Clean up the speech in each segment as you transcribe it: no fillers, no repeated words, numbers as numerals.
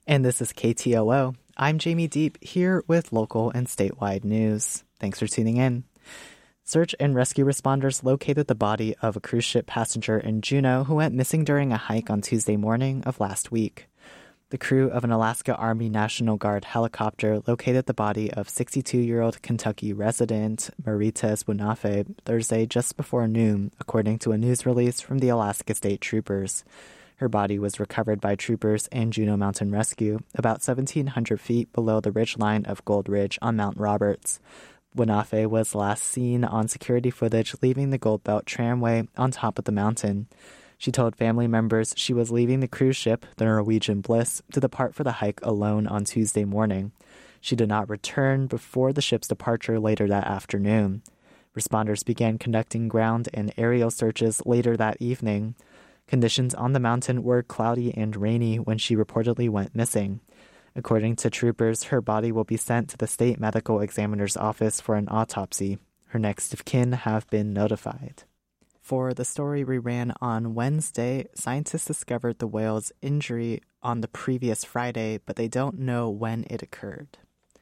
And this is KTOO. I'm Jamie Deep, here with local and statewide news. Thanks for tuning in. Search and rescue responders located the body of a cruise ship passenger in Juneau who went missing during a hike on Tuesday morning of last week. The crew of an Alaska Army National Guard helicopter located the body of 62-year-old Kentucky resident Marites Bunafe Thursday just before noon, according to a news release from the Alaska State Troopers. Her body was recovered by troopers and Juneau Mountain Rescue about 1,700 feet below the ridgeline of Gold Ridge on Mount Roberts. Bunafe was last seen on security footage leaving the Gold Belt Tramway on top of the mountain. She told family members she was leaving the cruise ship, the Norwegian Bliss, to depart for the hike alone on Tuesday morning. She did not return before the ship's departure later that afternoon. Responders began conducting ground and aerial searches later that evening. Conditions on the mountain were cloudy and rainy when she reportedly went missing. According to troopers, her body will be sent to the state medical examiner's office for an autopsy. Her next of kin have been notified. For the story we ran on Wednesday, scientists discovered the whale's injury on the previous Friday, but they don't know when it occurred.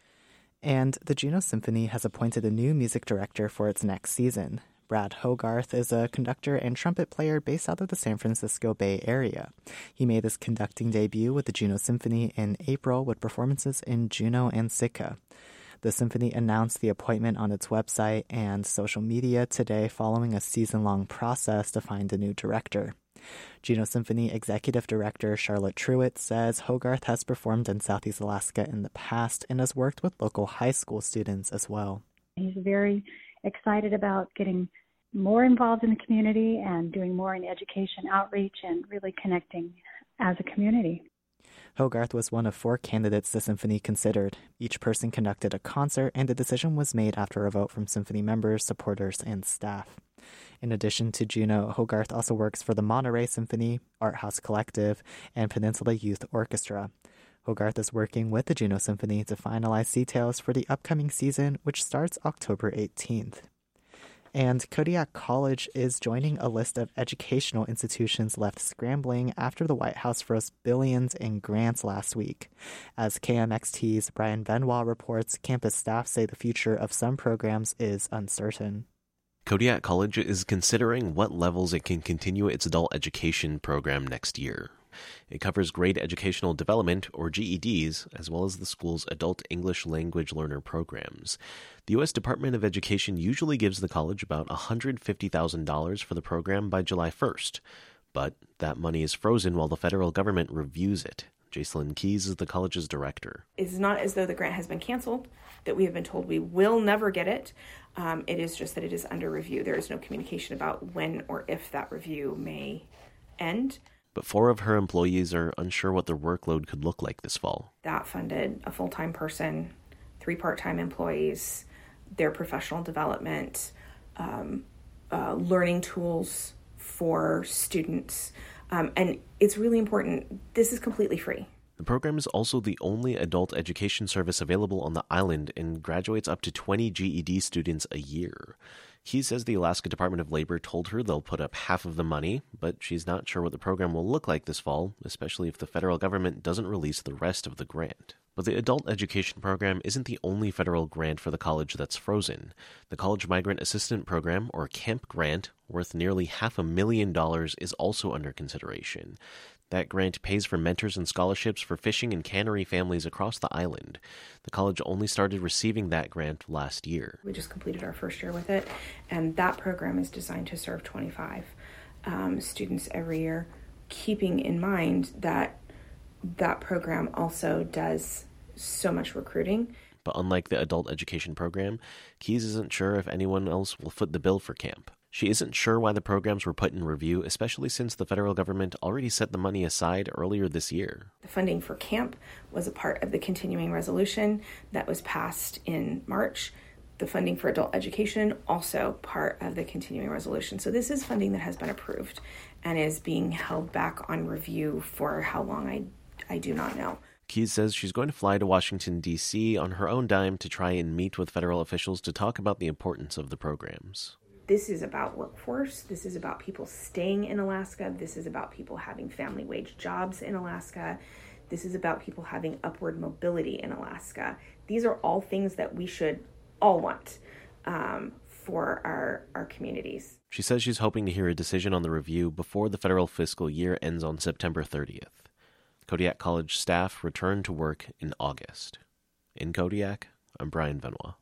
And the Juneau Symphony has appointed a new music director for its next season. Brad Hogarth is a conductor and trumpet player based out of the San Francisco Bay Area. He made his conducting debut with the Juneau Symphony in April with performances in Juneau and Sitka. The symphony announced the appointment on its website and social media today following a season-long process to find a new director. Juneau Symphony Executive Director Charlotte Truitt says Hogarth has performed in Southeast Alaska in the past and has worked with local high school students as well. He's very excited about getting more involved in the community and doing more in education outreach and really connecting as a community. Hogarth was one of 4 candidates the symphony considered. Each person conducted a concert, and the decision was made after a vote from symphony members, supporters, and staff. In addition to Juneau, Hogarth also works for the Monterey Symphony, Art House Collective, and Peninsula Youth Orchestra. Hogarth is working with the Juneau Symphony to finalize details for the upcoming season, which starts October 18th. And Kodiak College is joining a list of educational institutions left scrambling after the White House froze billions in grants last week. As KMXT's Brian Benoit reports, campus staff say the future of some programs is uncertain. Kodiak College is considering what levels it can continue its adult education program next year. It covers grade educational development, or GEDs, as well as the school's adult English language learner programs. The U.S. Department of Education usually gives the college about $150,000 for the program by July 1st, but that money is frozen while the federal government reviews it. Jacelyn Keys is the college's director. It's not as though the grant has been canceled, that we have been told we will never get it. It is just that it is under review. There is no communication about when or if that review may end. But 4 of her employees are unsure what their workload could look like this fall. That funded a full-time person, 3 part-time employees, their professional development, learning tools for students. And it's really important. This is completely free. The program is also the only adult education service available on the island and graduates up to 20 GED students a year. He says the Alaska Department of Labor told her they'll put up half of the money, but she's not sure what the program will look like this fall, especially if the federal government doesn't release the rest of the grant. But the adult education program isn't the only federal grant for the college that's frozen. The College Migrant Assistant Program, or CAMP grant, worth nearly $500,000, is also under consideration. That grant pays for mentors and scholarships for fishing and cannery families across the island. The college only started receiving that grant last year. We just completed our first year with it, and that program is designed to serve 25 students every year, keeping in mind that that program also does so much recruiting. But unlike the adult education program, Keys isn't sure if anyone else will foot the bill for camp. She isn't sure why the programs were put in review, especially since the federal government already set the money aside earlier this year. The funding for camp was a part of the continuing resolution that was passed in March. The funding for adult education, also part of the continuing resolution. So this is funding that has been approved and is being held back on review for how long, I do not know. Keys says she's going to fly to Washington, D.C. on her own dime to try and meet with federal officials to talk about the importance of the programs. This is about workforce. This is about people staying in Alaska. This is about people having family wage jobs in Alaska. This is about people having upward mobility in Alaska. These are all things that we should all want for our communities. She says she's hoping to hear a decision on the review before the federal fiscal year ends on September 30th. Kodiak College staff return to work in August. In Kodiak, I'm Brian Benoit.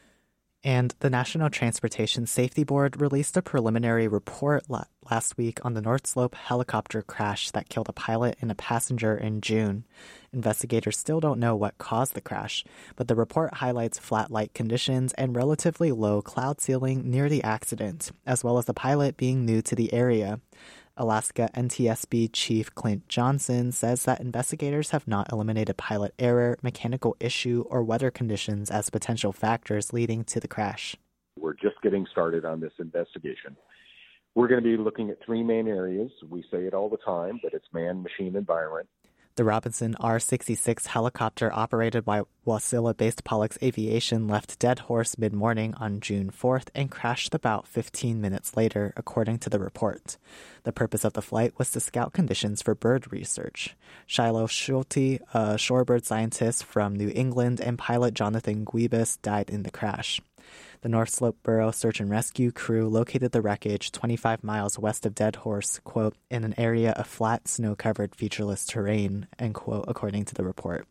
And the National Transportation Safety Board released a preliminary report last week on the North Slope helicopter crash that killed a pilot and a passenger in June. Investigators still don't know what caused the crash, but the report highlights flat light conditions and relatively low cloud ceiling near the accident, as well as the pilot being new to the area. Alaska NTSB Chief Clint Johnson says that investigators have not eliminated pilot error, mechanical issue, or weather conditions as potential factors leading to the crash. We're just getting started on this investigation. We're going to be looking at three main areas. We say it all the time, but it's man-machine environment. The Robinson R-66 helicopter operated by Wasilla-based Pollux Aviation left Dead Horse mid-morning on June 4th and crashed about 15 minutes later, according to the report. The purpose of the flight was to scout conditions for bird research. Shiloh Schulte, a shorebird scientist from New England, and pilot Jonathan Guibas died in the crash. The North Slope Borough Search and Rescue crew located the wreckage 25 miles west of Dead Horse, quote, in an area of flat, snow-covered, featureless terrain, end quote, according to the report.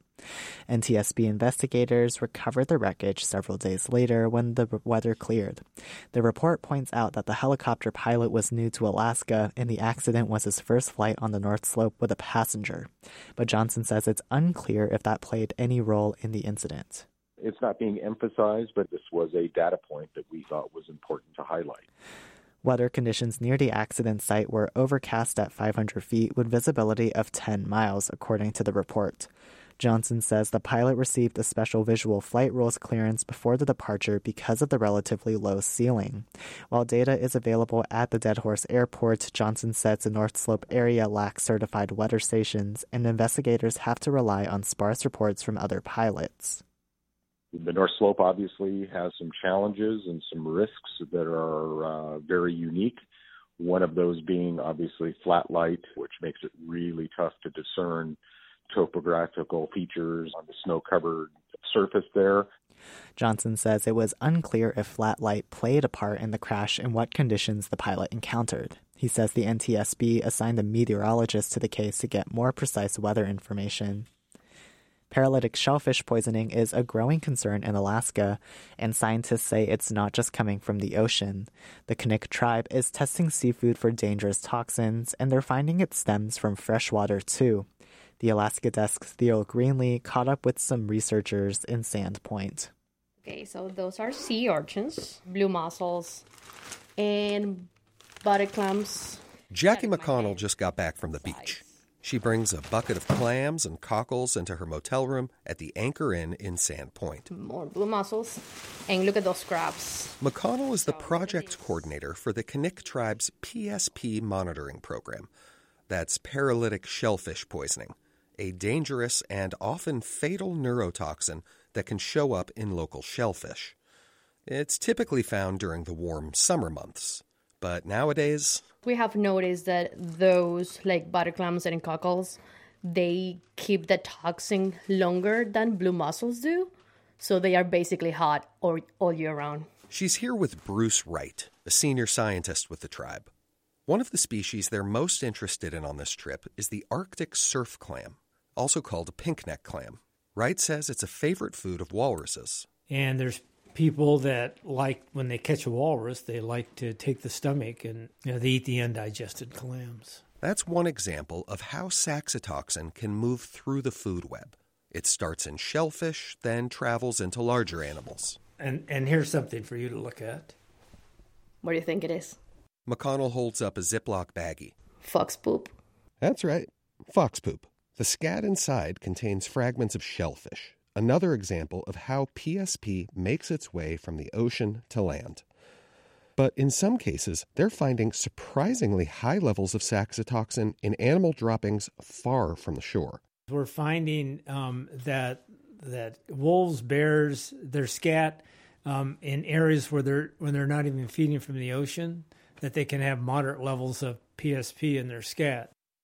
NTSB investigators recovered the wreckage several days later when the weather cleared. The report points out that the helicopter pilot was new to Alaska and the accident was his first flight on the North Slope with a passenger. But Johnson says it's unclear if that played any role in the incident. It's not being emphasized, but this was a data point that we thought was important to highlight. Weather conditions near the accident site were overcast at 500 feet with visibility of 10 miles, according to the report. Johnson says the pilot received a special visual flight rules clearance before the departure because of the relatively low ceiling. While data is available at the Dead Horse Airport, Johnson says the North Slope area lacks certified weather stations, and investigators have to rely on sparse reports from other pilots. The North Slope obviously has some challenges and some risks that are very unique. One of those being obviously flat light, which makes it really tough to discern topographical features on the snow-covered surface there. Johnson says it was unclear if flat light played a part in the crash and what conditions the pilot encountered. He says the NTSB assigned a meteorologist to the case to get more precise weather information. Paralytic shellfish poisoning is a growing concern in Alaska, and scientists say it's not just coming from the ocean. The Kanik tribe is testing seafood for dangerous toxins, and they're finding it stems from freshwater too. The Alaska Desk's Theo Greenlee caught up with some researchers in Sand Point. Okay, so those are sea urchins, blue mussels, and butter clams. Jackie McConnell just got back from the beach. She brings a bucket of clams and cockles into her motel room at the Anchor Inn in Sand Point. More blue mussels. And look at those crabs. McConnell is the project coordinator for the Kanik tribe's PSP monitoring program. That's paralytic shellfish poisoning, a dangerous and often fatal neurotoxin that can show up in local shellfish. It's typically found during the warm summer months, but nowadays we have noticed that those, like butter clams and cockles, they keep the toxin longer than blue mussels do. So they are basically hot all year round. She's here with Bruce Wright, a senior scientist with the tribe. One of the species they're most interested in on this trip is the Arctic surf clam, also called a pinkneck clam. Wright says it's a favorite food of walruses. And there's people that like, when they catch a walrus, they like to take the stomach and they eat the undigested clams. That's one example of how saxitoxin can move through the food web. It starts in shellfish, then travels into larger animals. And here's something for you to look at. What do you think it is? McConnell holds up a Ziploc baggie. Fox poop. That's right, fox poop. The scat inside contains fragments of shellfish. Another example of how PSP makes its way from the ocean to land. But in some cases, they're finding surprisingly high levels of saxitoxin in animal droppings far from the shore. We're finding that wolves, bears, their scat in areas when they're not even feeding from the ocean, that they can have moderate levels of PSP in their scat.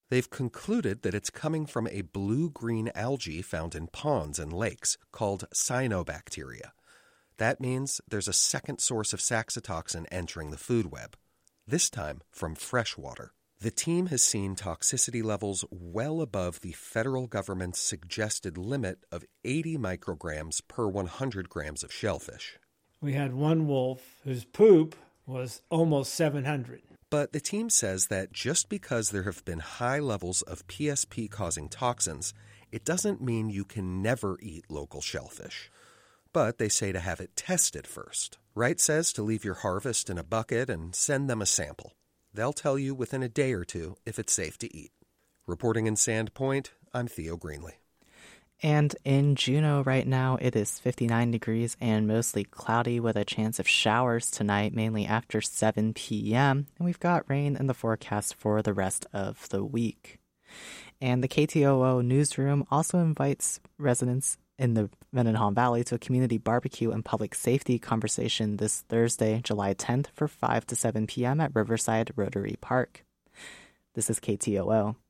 They've concluded that it's coming from a blue-green algae found in ponds and lakes called cyanobacteria. That means there's a second source of saxitoxin entering the food web, this time from fresh water. The team has seen toxicity levels well above the federal government's suggested limit of 80 micrograms per 100 grams of shellfish. We had one wolf whose poop was almost 700. But the team says that just because there have been high levels of PSP-causing toxins, it doesn't mean you can never eat local shellfish. But they say to have it tested first. Wright says to leave your harvest in a bucket and send them a sample. They'll tell you within a day or two if it's safe to eat. Reporting in Sandpoint, I'm Theo Greenlee. And in Juneau right now, it is 59 degrees and mostly cloudy with a chance of showers tonight, mainly after 7 p.m. And we've got rain in the forecast for the rest of the week. And the KTOO newsroom also invites residents in the Mendenhall Valley to a community barbecue and public safety conversation this Thursday, July 10th for 5 to 7 p.m. at Riverside Rotary Park. This is KTOO.